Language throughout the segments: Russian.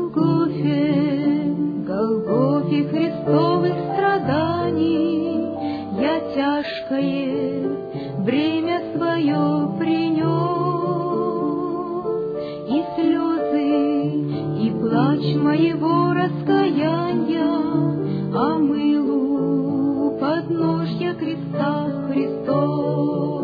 Голгофе, Голгофе Христовых страданий, я тяжкое бремя свое принес, и слезы, и плач моего раскаяния омыл у подножья креста Христов.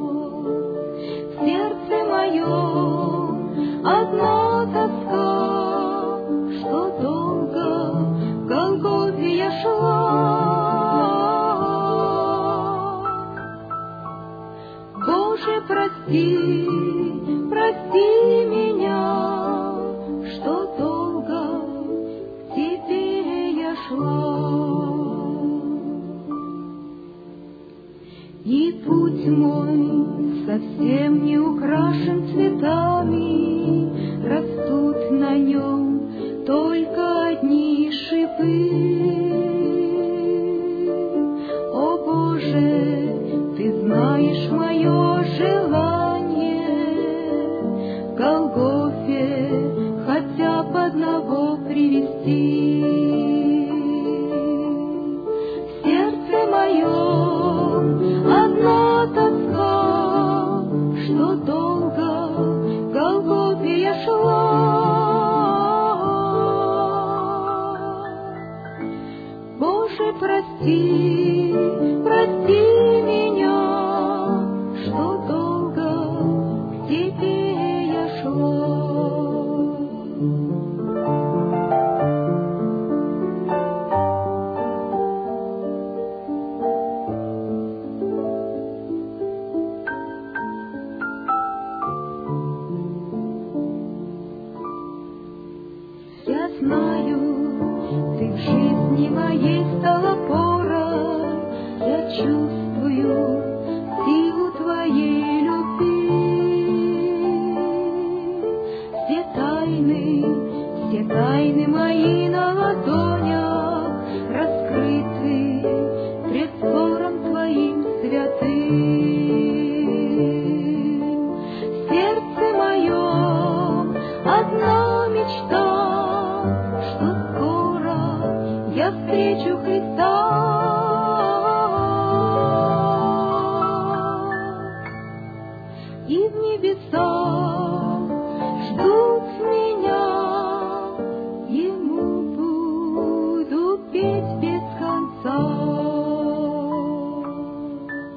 В сердце моем одна тоска, что долго в Голгофе я шла. Боже, прости, прости меня, что долго к Тебе я шла. И путь мой совсем не украшен цветами, растут на нем только одни шипы. О Боже, Ты знаешь мое желание в Голгофе хотя бы одного привести. В сердце моем одна тоска, что долго в Голгофе я шла. Боже, прости, прости меня, что долго к Тебе я шла. Я знаю, Ты в жизни моей стала опорой, я чувствую силу Твоей любви. Все тайны мои на ладонях раскрыты пред взором Твоим святым. В сердце моем одна мечта, что скоро я встречу Христа.